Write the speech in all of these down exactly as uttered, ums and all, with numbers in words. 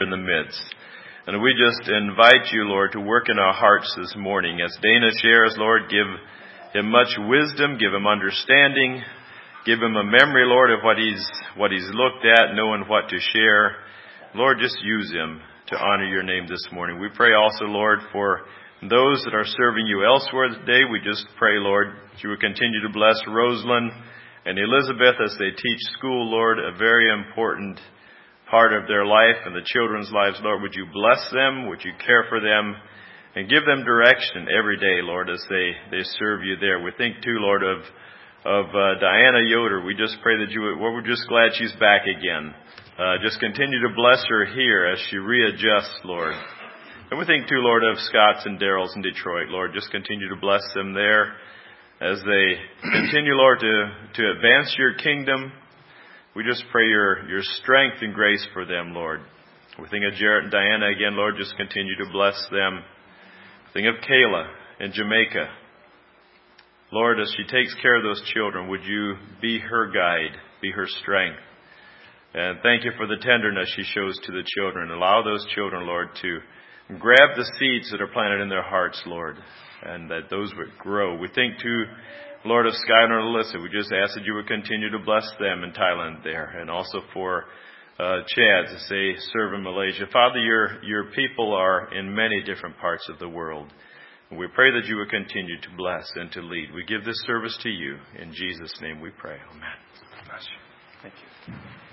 in the midst. And we just invite you, Lord, to work in our hearts this morning. As Dana shares, Lord, give him much wisdom, give him understanding, give him a memory, Lord, of what he's what he's looked at, knowing what to share. Lord, just use him to honor your name this morning. We pray also, Lord, for those that are serving you elsewhere today. We just pray, Lord, that you would continue to bless Rosalind and Elizabeth as they teach school, Lord, a very important part of their life and the children's lives. Lord, would you bless them? Would you care for them? And give them direction every day, Lord, as they, they serve you there. We think, too, Lord, of of uh, Diana Yoder. We just pray that you would, well, we're just glad she's back again. Uh, just continue to bless her here as she readjusts, Lord. And we think, too, Lord, of Scott's and Daryl's in Detroit. Lord, just continue to bless them there as they continue, Lord, to, to advance your kingdom. We just pray your, your strength and grace for them, Lord. We think of Jarrett and Diana again, Lord, just continue to bless them. Think of Kayla in Jamaica. Lord, as she takes care of those children, would you be her guide, be her strength. And thank you for the tenderness she shows to the children. Allow those children, Lord, to grab the seeds that are planted in their hearts, Lord, and that those would grow. We think, too, Lord, of Skylar and Alyssa. We just ask that you would continue to bless them in Thailand there, and also for uh, Chad as they serve in Malaysia. Father, your, your people are in many different parts of the world. And we pray that you would continue to bless and to lead. We give this service to you. In Jesus' name we pray. Amen. Bless you. Thank you.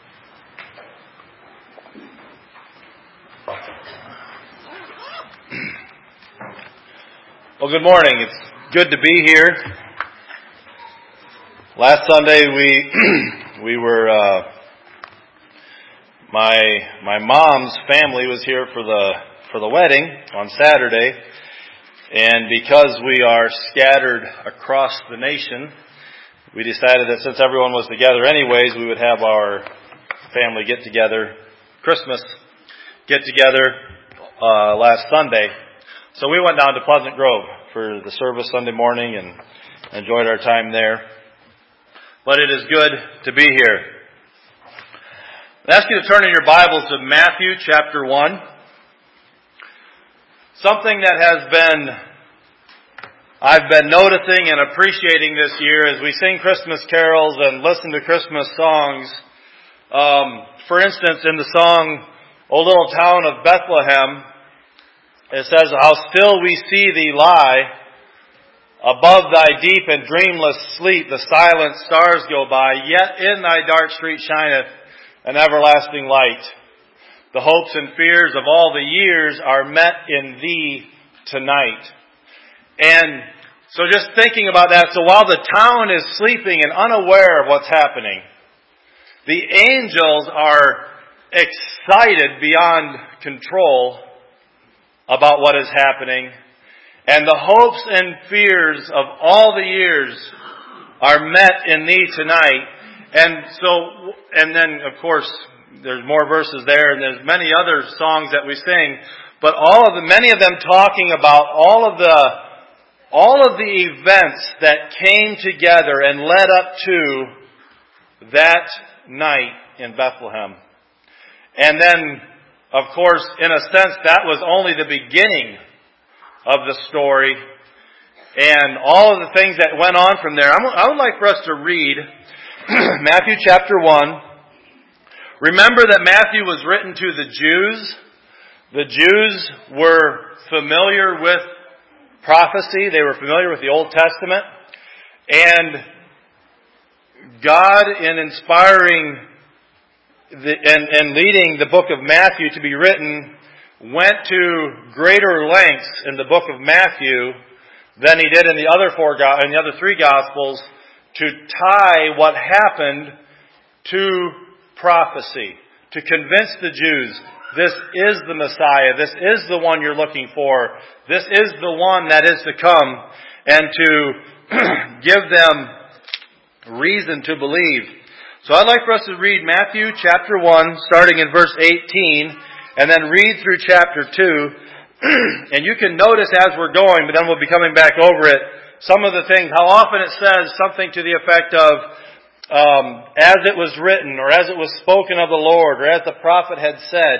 Well, good morning. It's good to be here. Last Sunday we we were uh, my my mom's family was here for the for the wedding on Saturday, and because we are scattered across the nation, we decided that since everyone was together anyways, we would have our family get together, Christmas get together uh, last Sunday. So we went down to Pleasant Grove for the service Sunday morning and enjoyed our time there. But it is good to be here. I ask you to turn in your Bibles to Matthew chapter one. Something that has been, I've been noticing and appreciating this year as we sing Christmas carols and listen to Christmas songs. Um, for instance, in the song, O Little Town of Bethlehem, it says, how still we see thee lie, above thy deep and dreamless sleep the silent stars go by, yet in thy dark street shineth an everlasting light. The hopes and fears of all the years are met in thee tonight. And so just thinking about that, so while the town is sleeping and unaware of what's happening, the angels are excited beyond control about what is happening. And the hopes and fears of all the years are met in thee tonight. And so, and then of course, there's more verses there, and there's many other songs that we sing, but all of the, many of them talking about all of the, all of the events that came together and led up to that night in Bethlehem. And then, of course, in a sense, that was only the beginning of the story and all of the things that went on from there. I would like for us to read Matthew chapter one. Remember that Matthew was written to the Jews. The Jews were familiar with prophecy. They were familiar with the Old Testament. And God, in inspiring the, and, and leading the book of Matthew to be written, went to greater lengths in the book of Matthew than he did in the other four, in the other three Gospels to tie what happened to prophecy, to convince the Jews, this is the Messiah, this is the one you're looking for, this is the one that is to come, and to give them reason to believe. So I'd like for us to read Matthew chapter one, starting in verse eighteen, and then read through chapter two. And you can notice as we're going, but then we'll be coming back over it, some of the things, how often it says something to the effect of, um, as it was written, or as it was spoken of the Lord, or as the prophet had said.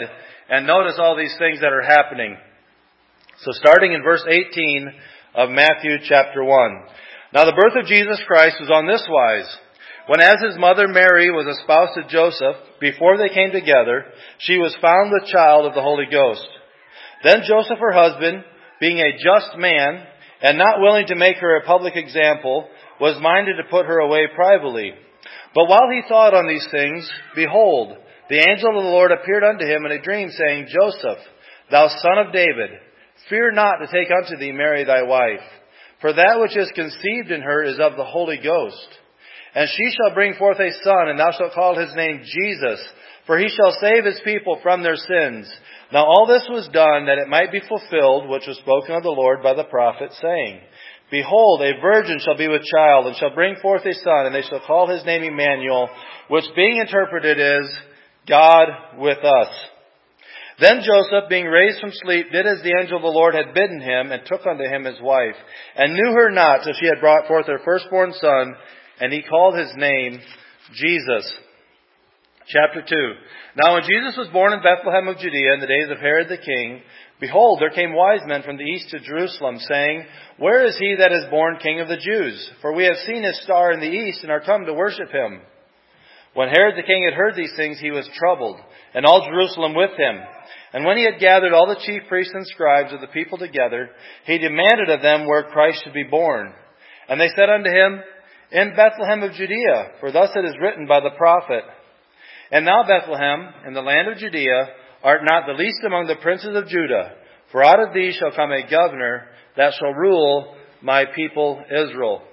And notice all these things that are happening. So starting in verse eighteen of Matthew chapter one. Now the birth of Jesus Christ was on this wise. When as his mother Mary was espoused to Joseph, before they came together, she was found with child of the Holy Ghost. Then Joseph her husband, being a just man, and not willing to make her a public example, was minded to put her away privately. But while he thought on these things, behold, the angel of the Lord appeared unto him in a dream, saying, Joseph, thou son of David, fear not to take unto thee Mary thy wife, for that which is conceived in her is of the Holy Ghost. And she shall bring forth a son, and thou shalt call his name Jesus, for he shall save his people from their sins. Now all this was done that it might be fulfilled, which was spoken of the Lord by the prophet, saying, Behold, a virgin shall be with child, and shall bring forth a son, and they shall call his name Emmanuel, which being interpreted is, God with us. Then Joseph, being raised from sleep, did as the angel of the Lord had bidden him, and took unto him his wife, and knew her not till she had brought forth her firstborn son, and he called his name Jesus. Chapter two. Now when Jesus was born in Bethlehem of Judea in the days of Herod the king, behold, there came wise men from the east to Jerusalem, saying, Where is he that is born King of the Jews? For we have seen his star in the east, and are come to worship him. When Herod the king had heard these things, he was troubled, and all Jerusalem with him. And when he had gathered all the chief priests and scribes of the people together, he demanded of them where Christ should be born. And they said unto him, In Bethlehem of Judea, for thus it is written by the prophet, And thou, Bethlehem, in the land of Judea, art not the least among the princes of Judah, for out of thee shall come a governor that shall rule my people Israel.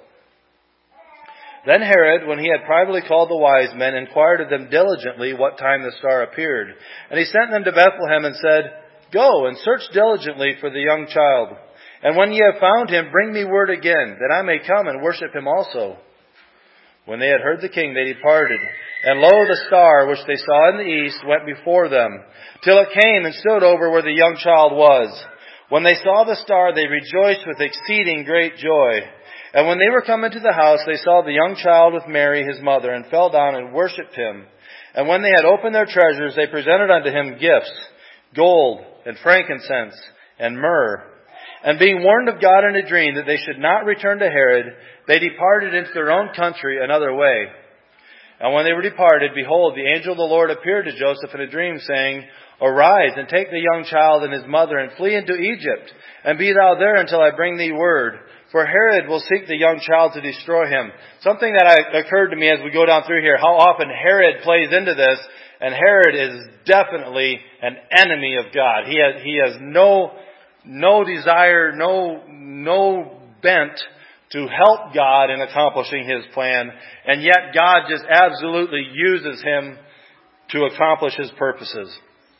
Then Herod, when he had privately called the wise men, inquired of them diligently what time the star appeared. And he sent them to Bethlehem and said, Go and search diligently for the young child. And when ye have found him, bring me word again, that I may come and worship him also. When they had heard the king, they departed. And lo, the star which they saw in the east went before them, till it came and stood over where the young child was. When they saw the star, they rejoiced with exceeding great joy. And when they were come into the house, they saw the young child with Mary his mother, and fell down and worshipped him. And when they had opened their treasures, they presented unto him gifts, gold, and frankincense, and myrrh. And being warned of God in a dream that they should not return to Herod, they departed into their own country another way. And when they were departed, behold, the angel of the Lord appeared to Joseph in a dream, saying, Arise, and take the young child and his mother, and flee into Egypt, and be thou there until I bring thee word. For Herod will seek the young child to destroy him. Something that I, occurred to me as we go down through here, how often Herod plays into this, and Herod is definitely an enemy of God. He has, he has no, no desire, no, no bent to help God in accomplishing his plan, and yet God just absolutely uses him to accomplish his purposes.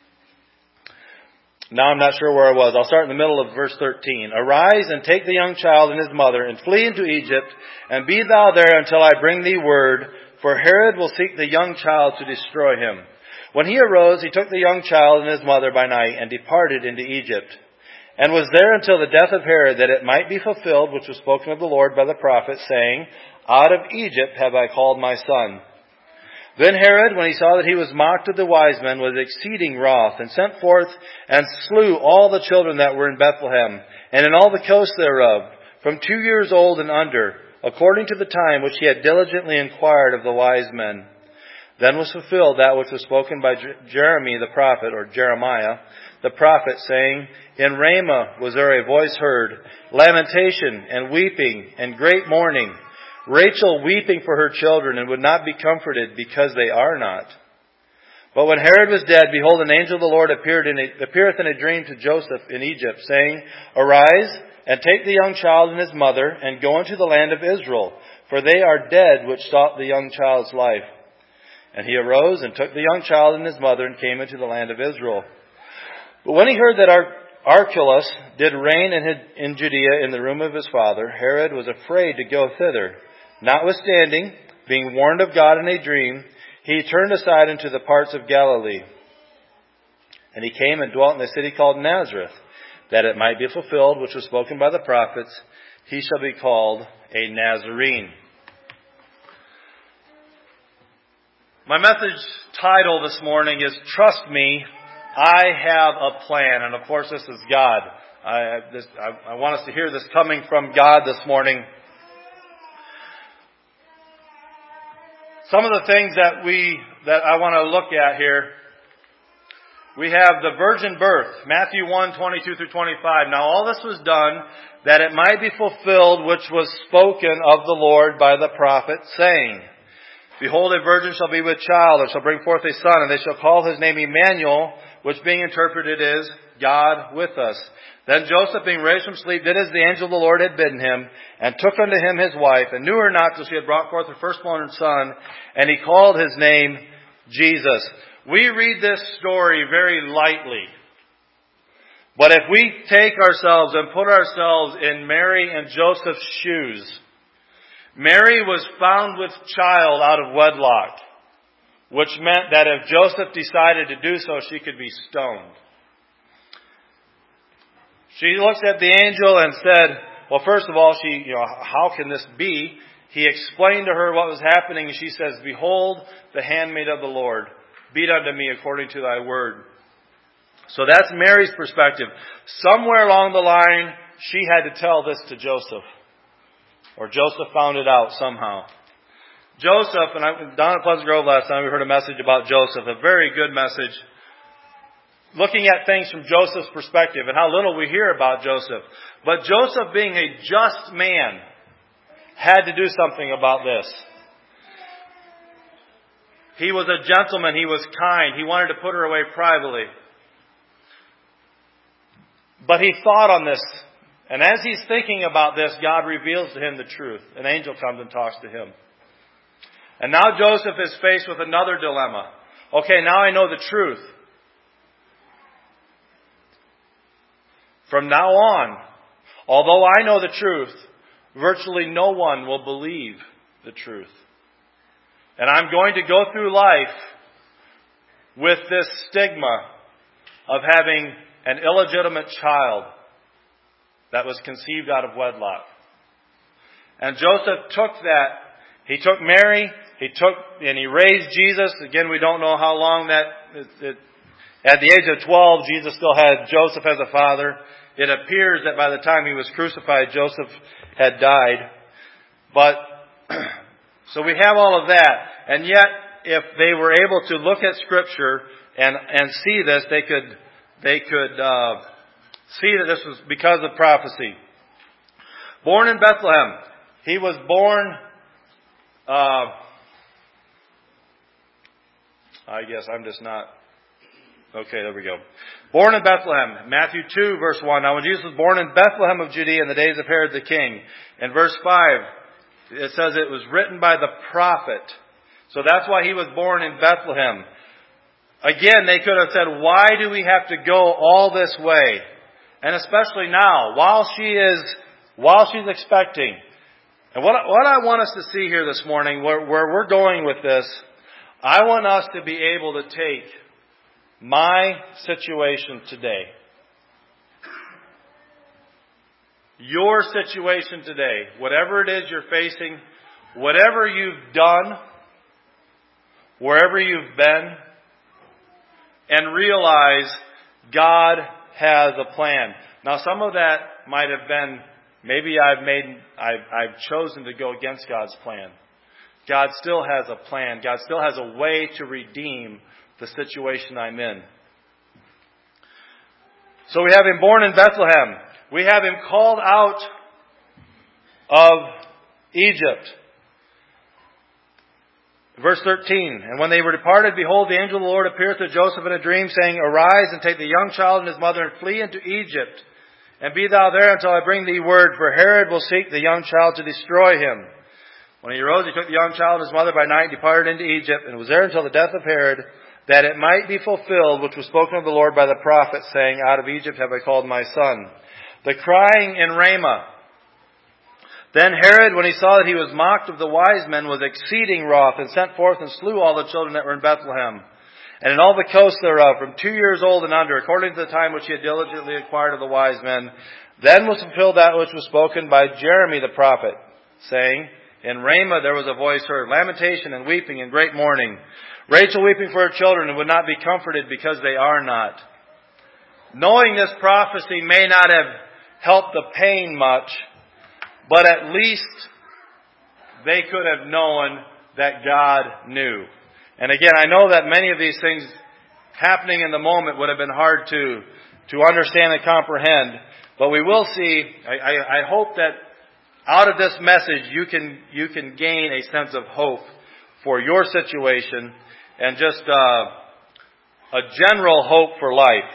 Now I'm not sure where I was. I'll start in the middle of verse thirteen. Arise and take the young child and his mother, and flee into Egypt, and be thou there until I bring thee word, for Herod will seek the young child to destroy him. When he arose, he took the young child and his mother by night, and departed into Egypt, and was there until the death of Herod, that it might be fulfilled, which was spoken of the Lord by the prophet, saying, Out of Egypt have I called my son. Then Herod, when he saw that he was mocked of the wise men, was exceeding wroth, and sent forth and slew all the children that were in Bethlehem, and in all the coasts thereof, from two years old and under, according to the time which he had diligently inquired of the wise men. Then was fulfilled that which was spoken by Jeremy the prophet, or Jeremiah, the prophet, saying, In Ramah was there a voice heard, lamentation and weeping and great mourning, Rachel weeping for her children, and would not be comforted, because they are not. But when Herod was dead, behold, an angel of the Lord appeared in a, appeareth in a dream to Joseph in Egypt, saying, Arise, and take the young child and his mother, and go into the land of Israel, for they are dead which sought the young child's life. And he arose, and took the young child and his mother, and came into the land of Israel. But when he heard that Ar- Archelaus did reign in, his, in Judea in the room of his father, Herod was afraid to go thither. Notwithstanding, being warned of God in a dream, he turned aside into the parts of Galilee. And he came and dwelt in a city called Nazareth, that it might be fulfilled, which was spoken by the prophets, He shall be called a Nazarene. My message title this morning is Trust Me I have a plan. And of course, this is God. I, this, I, I want us to hear this coming from God this morning. Some of the things that we, that I want to look at here. We have the virgin birth, Matthew one, twenty-two through twenty-five. Now all this was done that it might be fulfilled which was spoken of the Lord by the prophet, saying, Behold, a virgin shall be with child, and shall bring forth a son, and they shall call his name Emmanuel, which being interpreted is, God with us. Then Joseph, being raised from sleep, did as the angel of the Lord had bidden him, and took unto him his wife, and knew her not till she had brought forth her firstborn son, and he called his name Jesus. We read this story very lightly. But if we take ourselves and put ourselves in Mary and Joseph's shoes, Mary was found with child out of wedlock, which meant that if Joseph decided to do so, she could be stoned. She looked at the angel and said, well, first of all, she, you know, how can this be? He explained to her what was happening, and she says, Behold, the handmaid of the Lord. Be it unto me according to thy word. So that's Mary's perspective. Somewhere along the line, she had to tell this to Joseph. Or Joseph found it out somehow. Joseph, and I, down at Pleasant Grove last time, we heard a message about Joseph. A very good message. Looking at things from Joseph's perspective and how little we hear about Joseph. But Joseph, being a just man, had to do something about this. He was a gentleman. He was kind. He wanted to put her away privately. But he thought on this. And as he's thinking about this, God reveals to him the truth. An angel comes and talks to him. And now Joseph is faced with another dilemma. Okay, now I know the truth. From now on, although I know the truth, virtually no one will believe the truth. And I'm going to go through life with this stigma of having an illegitimate child that was conceived out of wedlock. And Joseph took that. He took Mary, he took, and he raised Jesus. Again, we don't know how long that, it, it, at the age of twelve, Jesus still had Joseph as a father. It appears that by the time he was crucified, Joseph had died. But, so we have all of that. And yet, if they were able to look at Scripture and, and see this, they could, they could, uh, see that this was because of prophecy. Born in Bethlehem. He was born, uh, I guess I'm just not, okay, there we go. Born in Bethlehem. Matthew two, verse one. Now when Jesus was born in Bethlehem of Judea in the days of Herod the king. In verse five, it says it was written by the prophet. So that's why he was born in Bethlehem. Again, they could have said, why do we have to go all this way? And especially now, while she is, while she's expecting. And what, what I want us to see here this morning, where, where we're going with this, I want us to be able to take my situation today, your situation today, whatever it is you're facing, whatever you've done, wherever you've been, and realize God has a plan. Now, some of that might have been, maybe I've made, I've, I've chosen to go against God's plan. God still has a plan. God still has a way to redeem the situation I'm in. So we have him born in Bethlehem. We have him called out of Egypt. Verse thirteen, and when they were departed, behold, the angel of the Lord appeared to Joseph in a dream, saying, Arise and take the young child and his mother and flee into Egypt, and be thou there until I bring thee word, for Herod will seek the young child to destroy him. When he arose, he took the young child and his mother by night and departed into Egypt, and was there until the death of Herod, that it might be fulfilled which was spoken of the Lord by the prophet, saying, Out of Egypt have I called my son. The crying in Ramah. Then Herod, when he saw that he was mocked of the wise men, was exceeding wroth, and sent forth and slew all the children that were in Bethlehem, and in all the coasts thereof, from two years old and under, according to the time which he had diligently acquired of the wise men. Then was fulfilled that which was spoken by Jeremy the prophet, saying, In Ramah there was a voice heard, lamentation and weeping and great mourning. Rachel weeping for her children and would not be comforted because they are not. Knowing this prophecy may not have helped the pain much, but at least they could have known that God knew. And again, I know that many of these things happening in the moment would have been hard to, to understand and comprehend, but we will see, I, I, I hope that out of this message you can, you can gain a sense of hope for your situation and just uh, a general hope for life.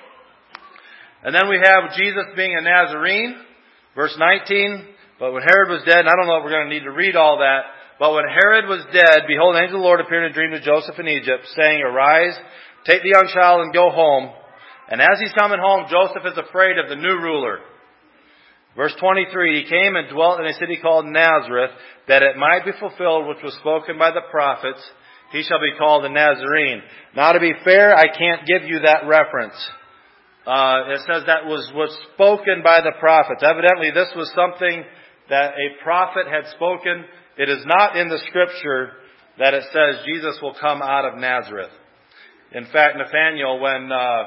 And then we have Jesus being a Nazarene, verse nineteen. But when Herod was dead, and I don't know if we're going to need to read all that, but when Herod was dead, behold, an angel of the Lord appeared in a dream to Joseph in Egypt, saying, Arise, take the young child and go home. And as he's coming home, Joseph is afraid of the new ruler. Verse twenty-three, he came and dwelt in a city called Nazareth, that it might be fulfilled which was spoken by the prophets, he shall be called a Nazarene. Now to be fair, I can't give you that reference. Uh, it says that was, was spoken by the prophets. Evidently this was something that a prophet had spoken. It is not in the scripture that it says Jesus will come out of Nazareth. In fact, Nathanael, when, uh,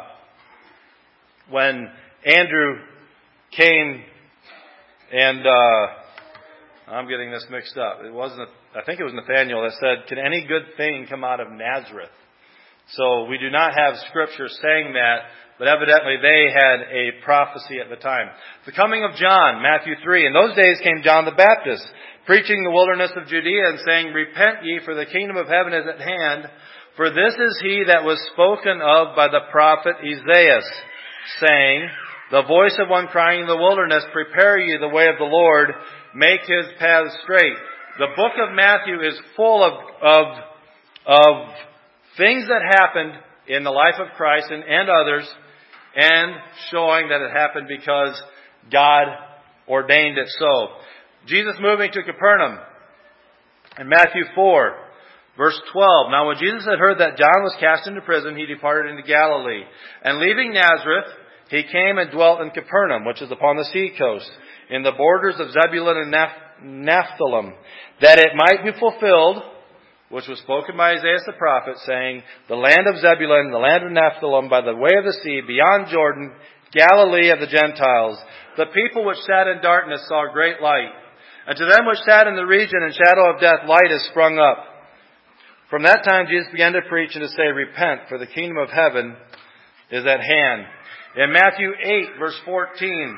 when Andrew came and, uh, I'm getting this mixed up. It wasn't, I think it was Nathanael that said, can any good thing come out of Nazareth? So we do not have scripture saying that, but evidently they had a prophecy at the time. The coming of John, Matthew three. In those days came John the Baptist, preaching the wilderness of Judea and saying, Repent ye, for the kingdom of heaven is at hand. For this is he that was spoken of by the prophet Isaiah, saying, The voice of one crying in the wilderness, Prepare ye the way of the Lord, make his paths straight. The book of Matthew is full of, of, of things that happened in the life of Christ and, and others, and showing that it happened because God ordained it so. Jesus moving to Capernaum in Matthew four, verse twelve. Now when Jesus had heard that John was cast into prison, he departed into Galilee. And leaving Nazareth, he came and dwelt in Capernaum, which is upon the sea coast, in the borders of Zebulun and Naphtali, that it might be fulfilled, which was spoken by Isaiah the prophet, saying, The land of Zebulun, the land of Naphtali, by the way of the sea, beyond Jordan, Galilee of the Gentiles. The people which sat in darkness saw great light. And to them which sat in the region and shadow of death, light is sprung up. From that time Jesus began to preach and to say, Repent, for the kingdom of heaven is at hand. In Matthew eight, verse fourteen,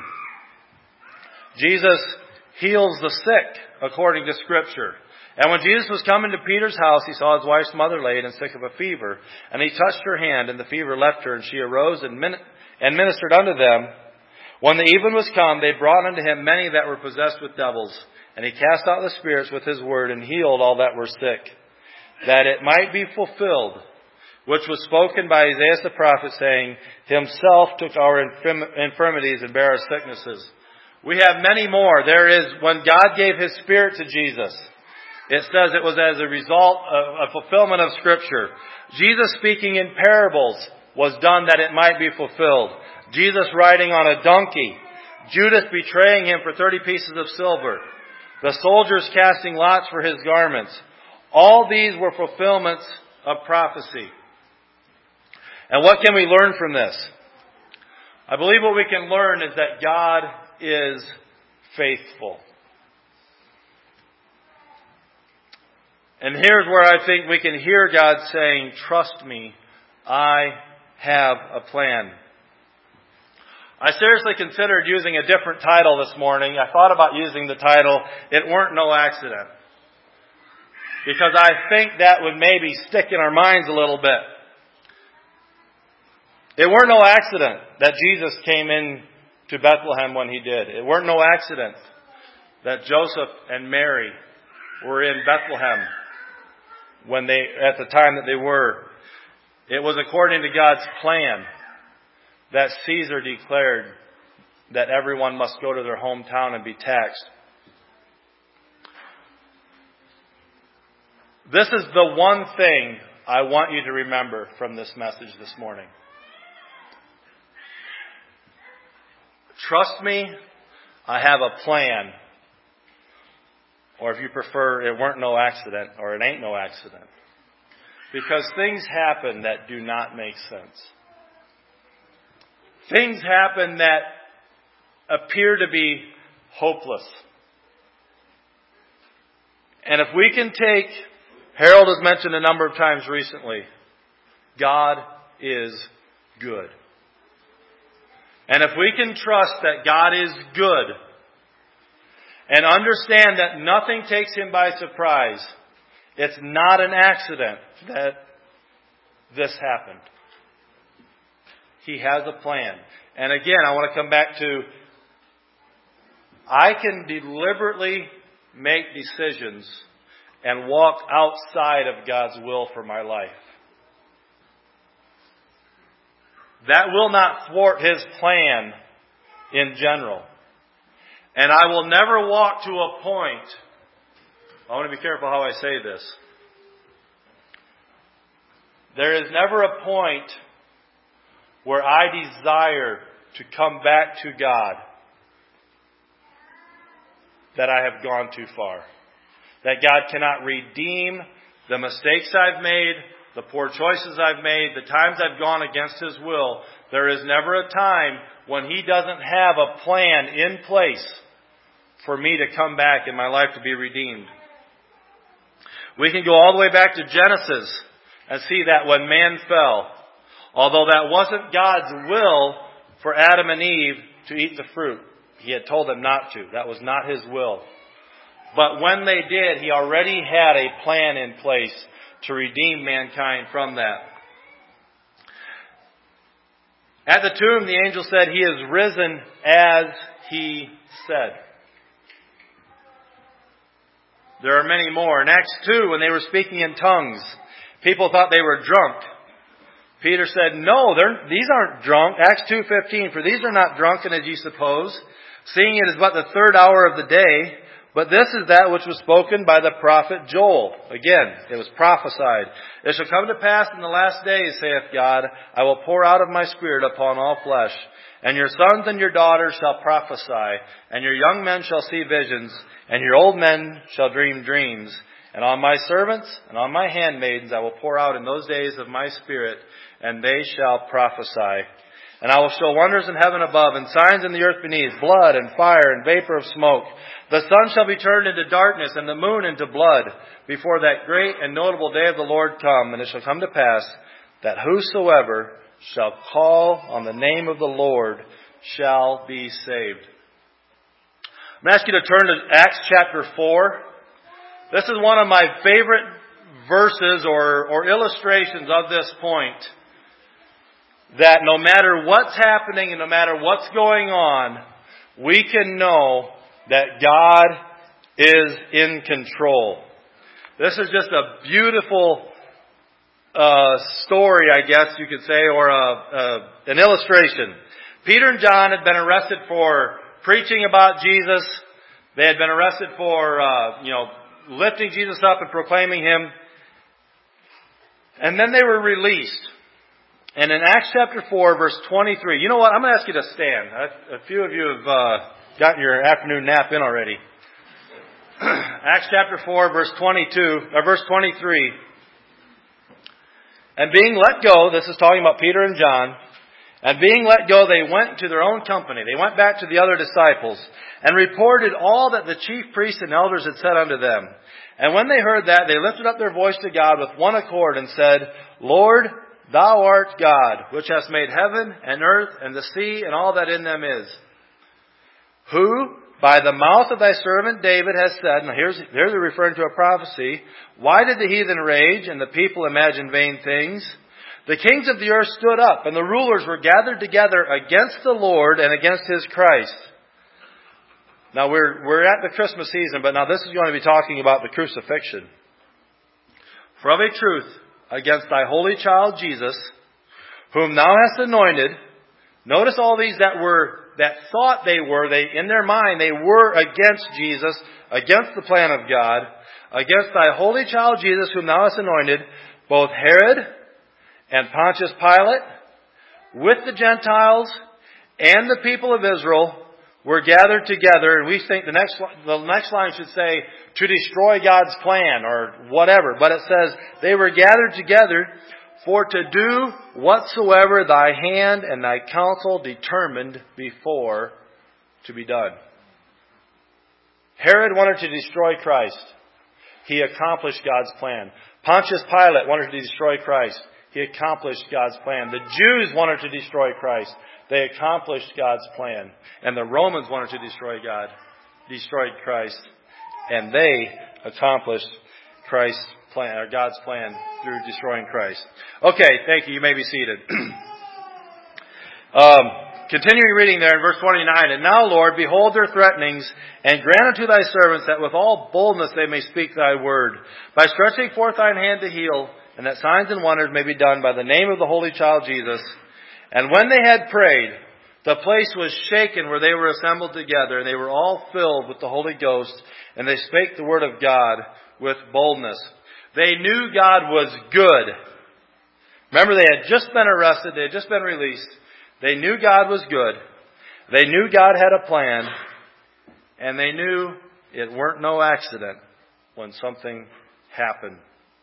Jesus heals the sick according to Scripture. And when Jesus was coming to Peter's house, he saw his wife's mother laid and sick of a fever. And he touched her hand, and the fever left her, and she arose and, min- and ministered unto them. When the even was come, they brought unto him many that were possessed with devils. And he cast out the spirits with his word, and healed all that were sick, that it might be fulfilled, which was spoken by Isaiah the prophet, saying, Himself took our infirm- infirmities and bare our sicknesses. We have many more. There is, when God gave His Spirit to Jesus, it says it was as a result of a fulfillment of Scripture. Jesus speaking in parables was done that it might be fulfilled. Jesus riding on a donkey. Judas betraying him for thirty pieces of silver. The soldiers casting lots for his garments. All these were fulfillments of prophecy. And what can we learn from this? I believe what we can learn is that God is faithful. And here's where I think we can hear God saying, Trust me, I have a plan. I seriously considered using a different title this morning. I thought about using the title, It Weren't No Accident. Because I think that would maybe stick in our minds a little bit. It weren't no accident that Jesus came in to Bethlehem when He did. It weren't no accident that Joseph and Mary were in Bethlehem when they, at the time that they were. It was according to God's plan that Caesar declared that everyone must go to their hometown and be taxed. This is the one thing I want you to remember from this message this morning. Trust me, I have a plan. Or if you prefer, it weren't no accident, or it ain't no accident. because things happen that do not make sense. Things happen that appear to be hopeless. And if we can take, Harold has mentioned a number of times recently, God is good. And if we can trust that God is good and understand that nothing takes Him by surprise, it's not an accident that this happened. He has a plan. And again, I want to come back to, I can deliberately make decisions and walk outside of God's will for my life. That will not thwart His plan in general. And I will never walk to a point, I want to be careful how I say this. There is never a point where I desire to come back to God that I have gone too far. That God cannot redeem the mistakes I've made, the poor choices I've made, the times I've gone against His will. There is never a time when He doesn't have a plan in place for me to come back in my life to be redeemed. We can go all the way back to Genesis and see that when man fell, although that wasn't God's will for Adam and Eve to eat the fruit, He had told them not to. That was not His will. But when they did, He already had a plan in place to redeem mankind from that. At the tomb, the angel said, He is risen as He said. There are many more. In Acts two, when they were speaking in tongues, people thought they were drunk. Peter said, no, these aren't drunk. Acts two fifteen, for these are not drunken as ye suppose, seeing it is but the third hour of the day. But this is that which was spoken by the prophet Joel. Again, it was prophesied. It shall come to pass in the last days, saith God, I will pour out of my Spirit upon all flesh. And your sons and your daughters shall prophesy, and your young men shall see visions, and your old men shall dream dreams. And on my servants and on my handmaidens I will pour out in those days of my Spirit, and they shall prophesy. And I will show wonders in heaven above, and signs in the earth beneath, blood and fire and vapor of smoke. The sun shall be turned into darkness, and the moon into blood, before that great and notable day of the Lord come. And it shall come to pass that whosoever shall call on the name of the Lord shall be saved. I'm going to ask you to turn to Acts chapter four. This is one of my favorite verses or, or illustrations of this point. That no matter what's happening and no matter what's going on, we can know that God is in control. This is just a beautiful uh, story, I guess you could say, or a, a, an illustration. Peter and John had been arrested for preaching about Jesus. They had been arrested for, uh, you know, lifting Jesus up and proclaiming Him. And then they were released. And in Acts chapter four, verse twenty-three, you know what? I'm going to ask you to stand. A few of you have uh, gotten your afternoon nap in already. Acts chapter four, verse twenty-two, or verse twenty-three. And being let go, this is talking about Peter and John, and being let go, they went to their own company. They went back to the other disciples and reported all that the chief priests and elders had said unto them. And when they heard that, they lifted up their voice to God with one accord and said, Lord, Thou art God, which hast made heaven and earth and the sea and all that in them is. Who, by the mouth of thy servant David has said, now here's, here's referring to a prophecy, why did the heathen rage and the people imagine vain things? The kings of the earth stood up and the rulers were gathered together against the Lord and against His Christ. Now we're, we're at the Christmas season, but now this is going to be talking about the crucifixion. For of a truth, against thy holy child Jesus, whom thou hast anointed. Notice all these that were, that thought they were, they, in their mind, they were against Jesus, against the plan of God, against thy holy child Jesus, whom thou hast anointed, both Herod and Pontius Pilate, with the Gentiles and the people of Israel, were gathered together, and we think the next the next line should say, to destroy God's plan or whatever. But it says, they were gathered together for to do whatsoever thy hand and thy counsel determined before to be done. Herod wanted to destroy Christ. He accomplished God's plan. Pontius Pilate wanted to destroy Christ. He accomplished God's plan. The Jews wanted to destroy Christ. They accomplished God's plan. And the Romans wanted to destroy God, destroyed Christ. And they accomplished Christ's plan, or God's plan through destroying Christ. Okay, thank you. You may be seated. um, continuing reading there in verse twenty-nine. And now, Lord, behold their threatenings, and grant unto thy servants that with all boldness they may speak thy word, by stretching forth thine hand to heal, and that signs and wonders may be done by the name of the Holy Child Jesus. And when they had prayed, the place was shaken where they were assembled together, and they were all filled with the Holy Ghost, and they spake the word of God with boldness. They knew God was good. Remember, they had just been arrested. They had just been released. They knew God was good. They knew God had a plan. And they knew it weren't no accident when something happened.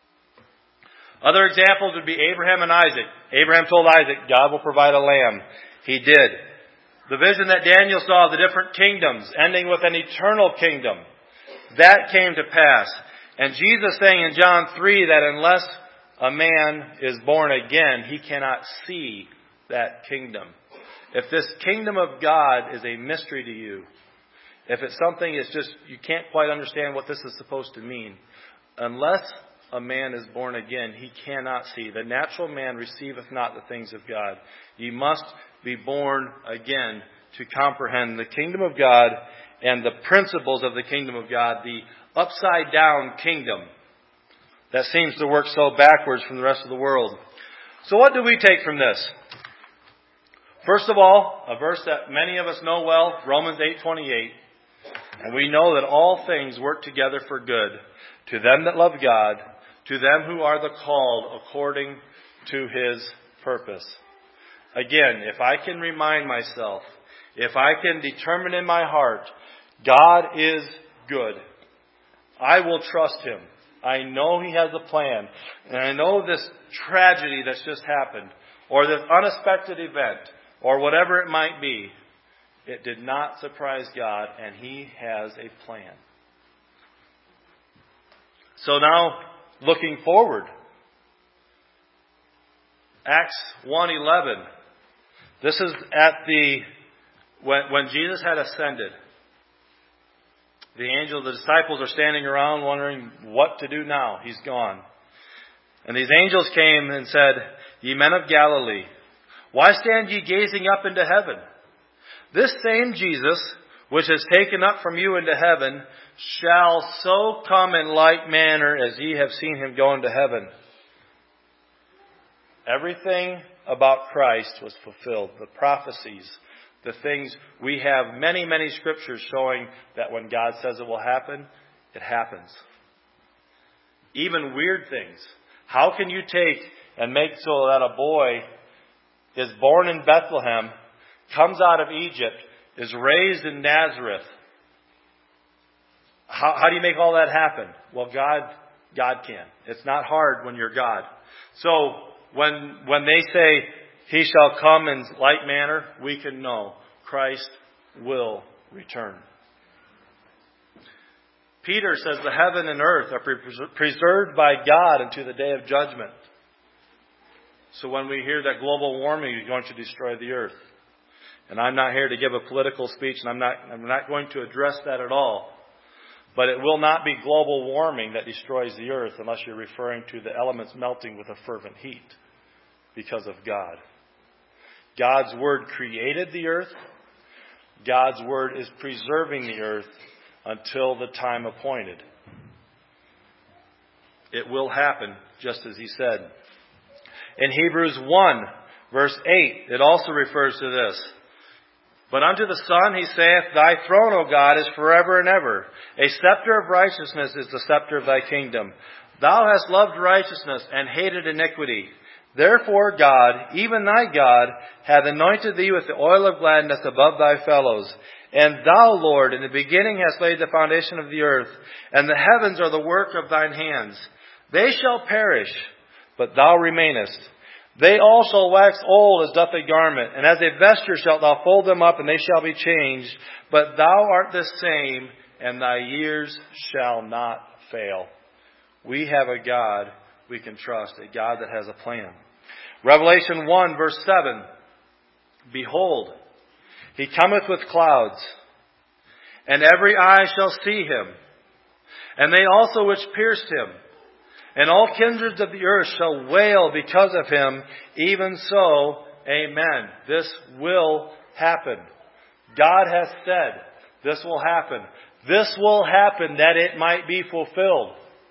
Other examples would be Abraham and Isaac. Abraham told Isaac, God will provide a lamb. He did. The vision that Daniel saw of the different kingdoms, ending with an eternal kingdom, that came to pass. And Jesus saying in John three that unless a man is born again, he cannot see that kingdom. If this kingdom of God is a mystery to you, if it's something it's just, you can't quite understand what this is supposed to mean, unless a man is born again, he cannot see. The natural man receiveth not the things of God. Ye must be born again to comprehend the kingdom of God and the principles of the kingdom of God, the upside down kingdom that seems to work so backwards from the rest of the world. So what do we take from this? First of all, a verse that many of us know well, Romans eight twenty-eight. And we know that all things work together for good to them that love God, to them who are the called according to His purpose. Again, if I can remind myself, if I can determine in my heart, God is good, I will trust Him. I know He has a plan. And I know this tragedy that's just happened, or this unexpected event, or whatever it might be, it did not surprise God, and He has a plan. So now, looking forward, Acts one eleven. This is at the when, when Jesus had ascended. The angel, the disciples are standing around wondering what to do now. He's gone. And these angels came and said, Ye men of Galilee, why stand ye gazing up into heaven? This same Jesus, which is taken up from you into heaven, shall so come in like manner as ye have seen Him go into heaven. Everything about Christ was fulfilled. The prophecies, the things, we have many, many scriptures showing that when God says it will happen, it happens. Even weird things. How can you take and make so that a boy is born in Bethlehem, comes out of Egypt, is raised in Nazareth? How, how do you make all that happen? Well, God, God can. It's not hard when you're God. So when when they say He shall come in like manner, we can know Christ will return. Peter says the heaven and earth are preserved by God unto the day of judgment. So when we hear that global warming is going to destroy the earth, and I'm not here to give a political speech, and I'm not, I'm not going to address that at all, but it will not be global warming that destroys the earth unless you're referring to the elements melting with a fervent heat because of God. God's Word created the earth. God's Word is preserving the earth until the time appointed. It will happen just as He said. In Hebrews one, verse eight, it also refers to this. But unto the Son He saith, Thy throne, O God, is forever and ever. A scepter of righteousness is the scepter of Thy kingdom. Thou hast loved righteousness and hated iniquity. Therefore God, even thy God, hath anointed thee with the oil of gladness above thy fellows. And thou, Lord, in the beginning hast laid the foundation of the earth, and the heavens are the work of thine hands. They shall perish, but thou remainest. They also wax old as doth a garment, and as a vesture shalt thou fold them up, and they shall be changed. But thou art the same, and thy years shall not fail. We have a God we can trust, a God that has a plan. Revelation one, verse seven. Behold, he cometh with clouds, and every eye shall see him, and they also which pierced him. And all kindreds of the earth shall wail because of him. Even so, amen. This will happen. God has said this will happen. This will happen that it might be fulfilled.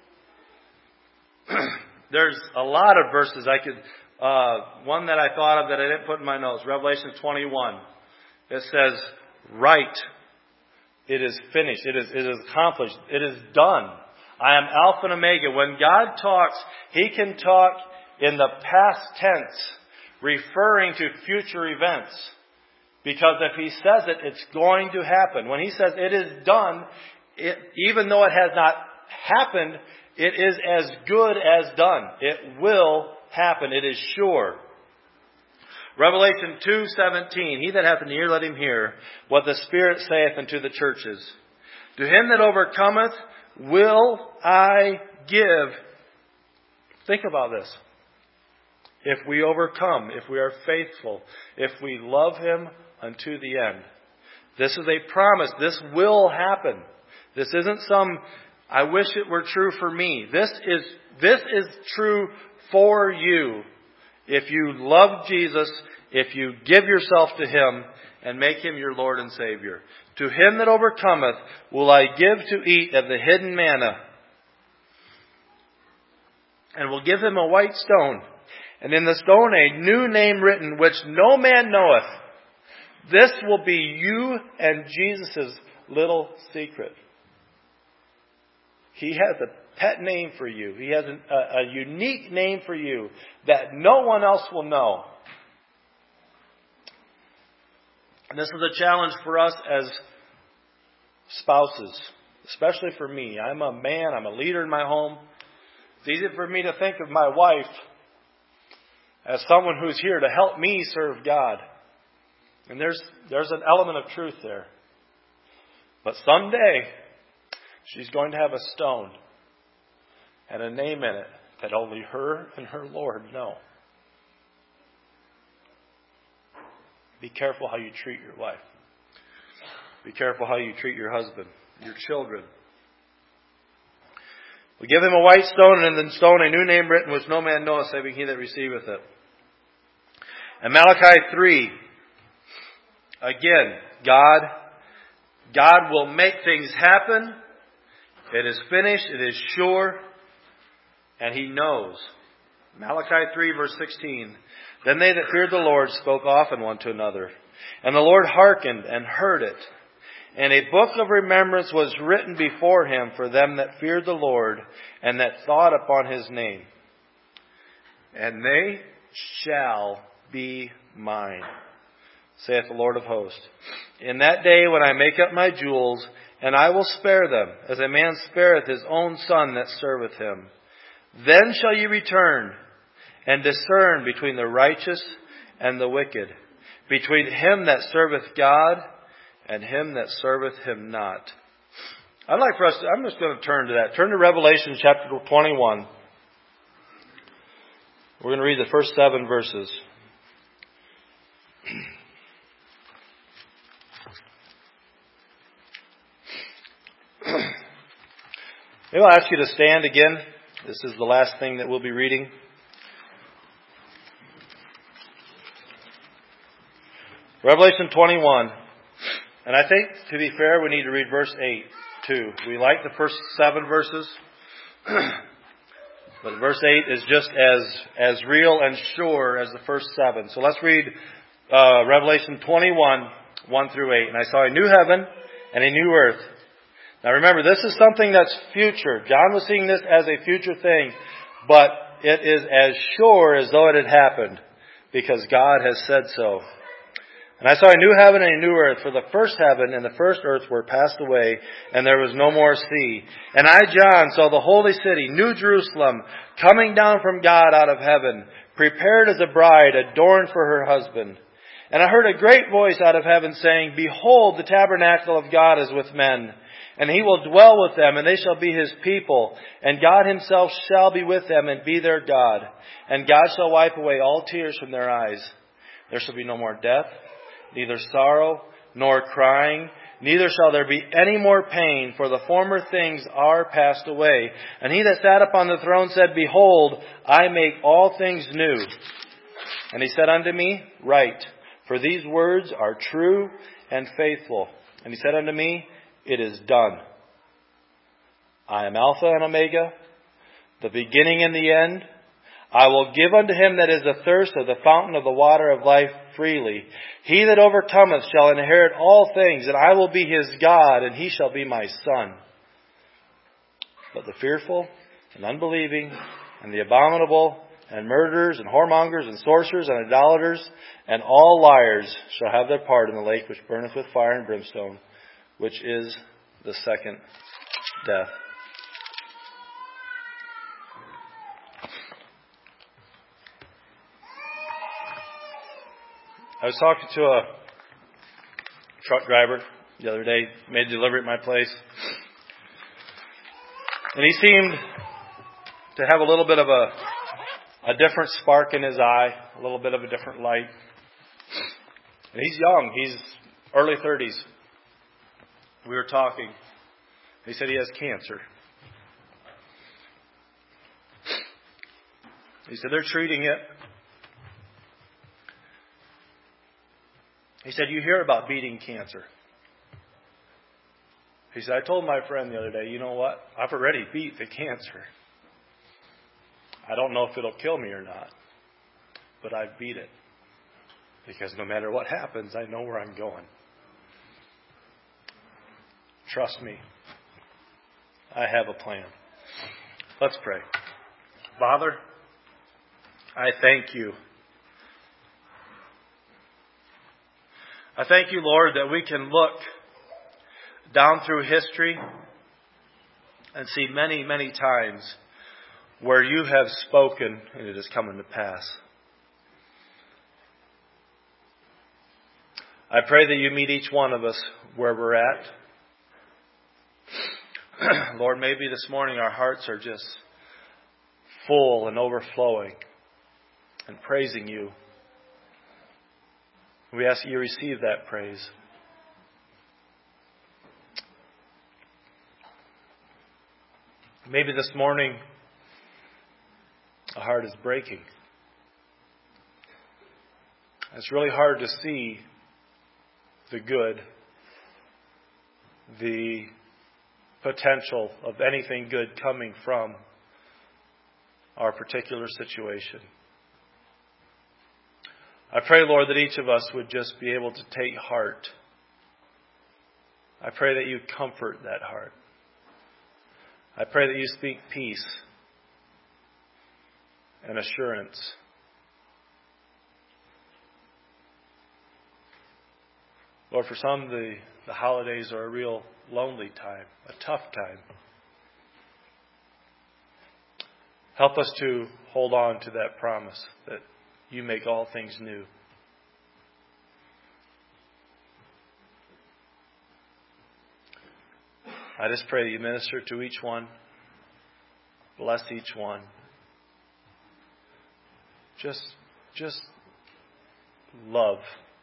There's a lot of verses I could, uh, one that I thought of that I didn't put in my notes. Revelation twenty-one. It says, right. It is finished. It is, it is accomplished. It is done. I am Alpha and Omega. When God talks, He can talk in the past tense, referring to future events. Because if He says it, it's going to happen. When He says it is done, it, even though it has not happened, it is as good as done. It will happen. It is sure. Revelation two seventeen. He that hath an ear, let him hear what the Spirit saith unto the churches. To him that overcometh will I give. Think about this. If we overcome, if we are faithful, if we love Him unto the end. This is a promise. This will happen. This isn't some, I wish it were true for me. This is, this is true for you. If you love Jesus, if you give yourself to Him and make Him your Lord and Savior. To him that overcometh will I give to eat of the hidden manna, and will give him a white stone, and in the stone a new name written, which no man knoweth. This will be you and Jesus' little secret. He has a pet name for you. He has a, a unique name for you that no one else will know. And this is a challenge for us as spouses, especially for me. I'm a man, I'm a leader in my home. It's easy for me to think of my wife as someone who's here to help me serve God. And there's there's an element of truth there. But someday, she's going to have a stone and a name in it that only her and her Lord know. Be careful how you treat your wife. Be careful how you treat your husband, your children. We give him a white stone, and in the stone a new name written, which no man knoweth, saving he that receiveth it. And Malachi three, again, God, God will make things happen. It is finished. It is sure. And He knows. Malachi three, verse sixteen. Then they that feared the Lord spoke often one to another. And the Lord hearkened and heard it. And a book of remembrance was written before Him for them that feared the Lord, and that thought upon His name. And they shall be mine, saith the Lord of hosts. In that day when I make up my jewels, and I will spare them, as a man spareth his own son that serveth him. Then shall ye return, and discern between the righteous and the wicked, between him that serveth God and him that serveth Him not. I'd like for us to, I'm just going to turn to that. Turn to Revelation chapter twenty-one. We're going to read the first seven verses. Maybe I'll ask you to stand again. This is the last thing that we'll be reading. Revelation twenty-one. And I think, to be fair, we need to read verse eight, too. We like the first seven verses. But verse eight is just as, as real and sure as the first seven. So let's read uh, Revelation twenty-one, one through eight. And I saw a new heaven and a new earth. Now remember, this is something that's future. John was seeing this as a future thing. But it is as sure as though it had happened, because God has said so. And I saw a new heaven and a new earth, for the first heaven and the first earth were passed away, and there was no more sea. And I, John, saw the holy city, New Jerusalem, coming down from God out of heaven, prepared as a bride adorned for her husband. And I heard a great voice out of heaven saying, Behold, the tabernacle of God is with men, and He will dwell with them, and they shall be His people. And God Himself shall be with them and be their God. And God shall wipe away all tears from their eyes. There shall be no more death, neither sorrow, nor crying, neither shall there be any more pain, for the former things are passed away. And He that sat upon the throne said, Behold, I make all things new. And He said unto me, Write, for these words are true and faithful. And He said unto me, It is done. I am Alpha and Omega, the beginning and the end. I will give unto him that is athirst of the fountain of the water of life freely. He that overcometh shall inherit all things, and I will be his God, and he shall be my son. But the fearful and unbelieving and the abominable and murderers and whoremongers and sorcerers and idolaters and all liars shall have their part in the lake which burneth with fire and brimstone, which is the second death. I was talking to a truck driver the other day, made a delivery at my place. And he seemed to have a little bit of a, a different spark in his eye, a little bit of a different light. And he's young, he's early thirties. We were talking. He said he has cancer. He said they're treating it. He said, you hear about beating cancer. He said, I told my friend the other day, you know what? I've already beat the cancer. I don't know if it'll kill me or not, but I beat it. Because no matter what happens, I know where I'm going. Trust me. I have a plan. Let's pray. Father, I thank you. I thank you, Lord, that we can look down through history and see many, many times where you have spoken and it has come into pass. I pray that you meet each one of us where we're at. Lord, maybe this morning our hearts are just full and overflowing and praising you. We ask that you receive that praise. Maybe this morning a heart is breaking. It's really hard to see the good, the potential of anything good coming from our particular situation. I pray, Lord, that each of us would just be able to take heart. I pray that you comfort that heart. I pray that you speak peace and assurance. Lord, for some, the, the holidays are a real lonely time, a tough time. Help us to hold on to that promise that you make all things new. I just pray that you minister to each one. Bless each one. Just, just love.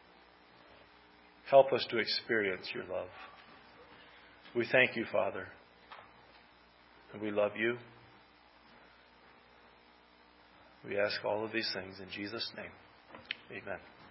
Help us to experience your love. We thank you, Father. And we love you. We ask all of these things in Jesus' name. Amen.